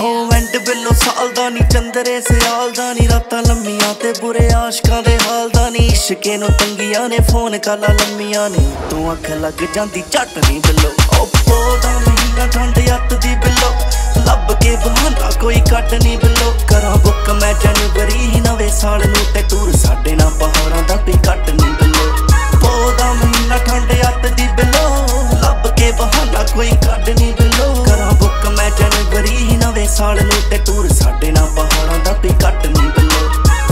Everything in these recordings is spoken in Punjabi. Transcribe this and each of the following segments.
ਹੋ ਐਂਡ ਬਿੱਲੋ ਸਾਲ ਦਾ ਨੀ ਚੰਦਰੇ ਸਿਆਲ ਦਾ ਨੀ ਰਾਤਾਂ ਲੰਮੀਆਂ ਤੇ ਬੁਰੇ ਆਸ਼ਕਾਂ ਦੇ ਹਾਲ ਦਾ ਨੀ ਇਸ਼ਕੇ ਨੂੰ ਤੰਗੀਆਂ ਨੇ ਫੋਨ ਕਾਲਾਂ ਲੰਮੀਆਂ ਨੇ ਤੂੰ ਅੱਖ ਲੱਗ ਜਾਂਦੀ ਝੱਟ ਨੀ ਬਿੱਲੋ ਓਪੋ ਦਾ ਮਹੀਨਾ ਠੰਡ ਅੱਤ ਦੀ ਬਿੱਲੋ ਲੱਭ ਕੇ ਬਹਾਨਾ ਕੋਈ ਕੱਢ ਨੀ ਬਿੱਲੋ ਕਰਾਂ ਬੁੱਕ ਮੈਂ ਜਨਵਰੀ ਨਵੇਂ ਸਾਲ ਨੂੰ ਤੇ ਟੂਰ ਸਾਡੇ ਨਾਲ ਪਹਾੜਾਂ ਦਾ ਵੀ ਕੱਟ ਨੀ ਬਿੱਲੋ ਪੋ ਦਾ ਮਹੀਨਾ ਠੰਡ ਅੱਤ ਦੀ ਬਿੱਲੋ ਲੱਭ ਕੇ ਬਹਾਨਾ ਕੋਈ ਕੱਢ ਨੀ ਬਿੱਲੋ ਕਰਾਂ ਬੁੱਕ ਮੈਂ ਜਨਵਰੀ ਨਵੇਂ ਸਾਲ ਨੂੰ ਤੇ ਟੂਰ ਸਾਡੇ ਨਾਲ ਪਹਾੜਾਂ ਦਾ ਵੀ ਕੱਟ ਨੀ ਬਿੱਲੋ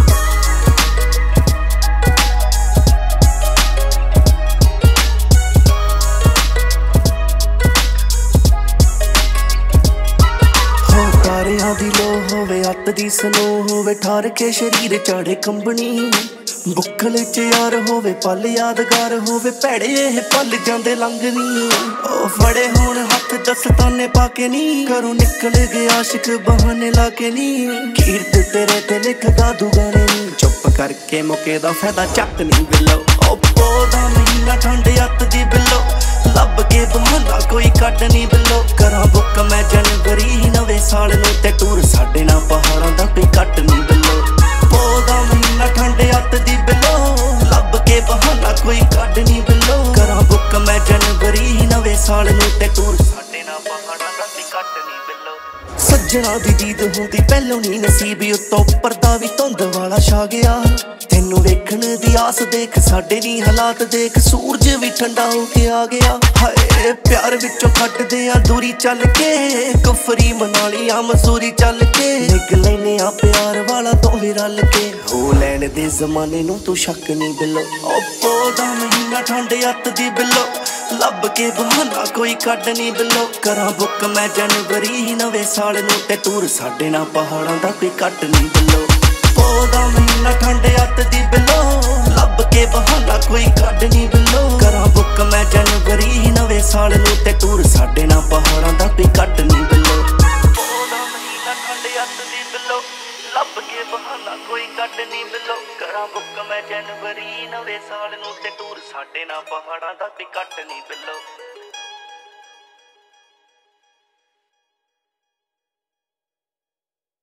ਤਾਰਿਆਂ ਦੀ ਲੋ ਹੋਵੇ ਅੱਤ ਦੀ ਸਨੋ ਹੋਵੇ ਠਾਰ ਕੇ ਸ਼ਰੀਰ ਚਾੜੇ ਕੰਬਣੀ ਬੁੱਕਲ ਚ ਯਾਰ ਹੋਵੇ ਪਲ ਯਾਦਗਾਰ ਹੋਵੇ ਭੈੜੇ ਇਹ ਪਲ ਜਾਂਦੇ ਲੰਘਨੀ ਉਹ ਫੜੇ ਹੁਣ ਹੱਥ ਦਸਤਾਨੇ ਪਾ ਕੇ ਨੀ ਘਰੋਂ ਨਿਕਲ ਗਏ ਆਸ਼ਿਕ ਬਹਾਨੇ ਲਾ ਕੇ ਨੀ ਕੀਰਤ ਤੇਰੇ ਤੇ ਲਿਖਦਾ ਦੁਗਾਣੇ ਨੀ ਚੁੱਪ ਕਰਕੇ ਮੁਕੇ ਦਾ ਫਾਇਦਾ ਚੱਕ ਨੀ ਬਿੱਲੋ ਓਪੋ ਦਾ ਮਹੀਨਾ ਠੰਡ ਅੱਤ ਦੀ ਬਿੱਲੋ ਲੱਭ ਕੇ ਬਹਾਨਾ ਕੋਈ ਕੱਢ ਨੀ ਬਿੱਲੋ ਕਰਾਂ ਬੁੱਕ ਮੈਂ ਜਨਵਰੀ ਨਵੇਂ ਸਾਲ ਨੂੰ ਤੇ ਟੂਰ ਸਾਡੇ ਨਾਲ ਪਹਾੜਾਂ ਦਾ ਵੀ ਕੱਟ ਨੀ ਬਿੱਲੋ ਪੋ ਦਾ ਮਹੀਨਾ ਠੰਡ ਅੱਤ ਦੀ ਬਿੱਲੋ ਲੱਭ ਕੇ ਬਹਾਨਾ ਕੋਈ ਕੱਢ ਨੀ ਬਿੱਲੋ ਕਰਾਂ ਬੁੱਕ ਮੈਂ ਜਨਵਰੀ ਨਵੇਂ ਸਾਲ ਨੂੰ ਤੇ ਟੂਰ ਸਾਡੇ ਨਾਲ ਪਹਾੜਾਂ ਦਾ ਵੀ ਕੱਟ ਨੀ ਬਿੱਲੋ ਸੱਜਣਾ ਦੀ ਦੀਦ ਹੁੰਦੀ ਪਹਿਲੋਂ ਨੀ ਨਸੀਬ ਉੱਤੋਂ ਪਰਦਾ ਵੀ ਧੁੰਦ ਵਾਲਾ ਛਾ ਗਿਆ ਤੈਨੂੰ ਵੇਖਣ ਦੀ ਆਸ ਦੇਖ ਸਾਡੇ ਨੀ ਹਾਲਾਤ ਦੇਖ ਸੂਰਜ ਵੀ ਠੰਡਾ ਹੋ ਕੇ ਆ ਗਿਆ ਹਾਏ ਪਿਆਰ ਵਿੱਚੋਂ ਕੱਟਦੇ ਆ ਦੂਰੀ ਚੱਲ ਕੇ ਕੁਫਰੀ ਮਨਾਲੀ ਆ ਮਸੂਰੀ ਚੱਲ ਕੇ ਨਿਗ ਲੈਨੇ ਆ ਪਿਆਰ ਵਾਲਾ ਦੋਵੇਂ ਰਲ ਕੇ ਹੋ ਲੈਣ ਦੇ ਜ਼ਮਾਨੇ ਨੂੰ ਤੂੰ ਸ਼ੱਕ ਨੀ ਬਿੱਲੋ ਓਪੋ ਦਾ ਮਹੀਨਾ ਠੰਡ ਅੱਤ ਦੀ ਬਿੱਲੋ ਲੱਭ ਕੇ ਬਹਾਨਾ ਕੋਈ ਕੱਢ ਨੀ ਬਿੱਲੋ ਕਰਾਂ ਬੁੱਕ ਮੈਂ ਜਨਵਰੀ ਨਵੇਂ ਸਾਲ ਨੂੰ ਤੇ ਟੂਰ ਸਾਡੇ ਨਾਲ ਪਹਾੜਾਂ ਦਾ ਕੋਈ ਕੱਟ ਨੀ ਬਿੱਲੋ ਪੋ ਦਾ ਮਹੀਨਾ ਠੰਡ ਅੱਤ ਦੀ ਬਿੱਲੋ ਲੱਭ ਕੇ ਬਹਾਨਾ ਕੋਈ ਕੱਢ ਨੀ ਬਿੱਲੋ ਕਰਾਂ ਬੁੱਕ ਮੈਂ ਜਨਵਰੀ ਨਵੇਂ ਸਾਲ ਨੂੰ ਤੇ ਟੂਰ ਸਾਡੇ ਨਾਲ ਪਹਾੜਾਂ ਦਾ ਵੀ ਕੱਟ ਨੀ ਬਿੱਲੋ ਪੋ ਦਾ ਮਹੀਨਾ ਠੰਡ ਅੱਤ ਦੀ ਬਿੱਲੋ ਲੱਭ ਕੇ ਬਹਾਨਾ ਕੋਈ ਕੱਢ ਨੀ ਬਿੱਲੋ ਕਰਾਂ ਬੁੱਕ ਮੈਂ ਜਨਵਰੀ ਨਵੇਂ ਸਾਲ ਨੂੰ ਤੇ ਟੂਰ ਸਾਡੇ ਨਾਲ ਪਹਾੜਾਂ ਦਾ ਵੀ ਕੱਟ ਨੀ ਬਿੱਲੋ